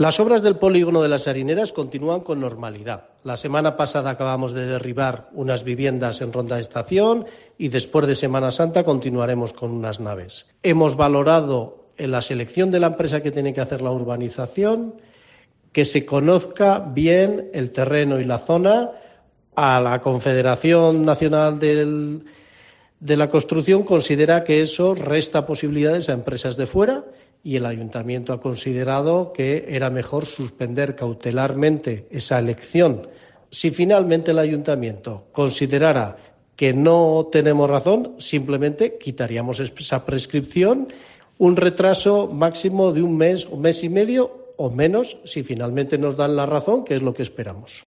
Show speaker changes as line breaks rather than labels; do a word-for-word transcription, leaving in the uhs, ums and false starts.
Las obras del polígono de las Harineras continúan con normalidad. La semana pasada acabamos de derribar unas viviendas en Ronda de Estación y después de Semana Santa continuaremos con unas naves. Hemos valorado en la selección de la empresa que tiene que hacer la urbanización que se conozca bien el terreno y la zona. A la Confederación Nacional del, de la Construcción considera que eso resta posibilidades a empresas de fuera y el Ayuntamiento ha considerado que era mejor suspender cautelarmente esa elección. Si finalmente el Ayuntamiento considerara que no tenemos razón, simplemente quitaríamos esa prescripción, un retraso máximo de un mes, un mes y medio o menos, si finalmente nos dan la razón, que es lo que esperamos.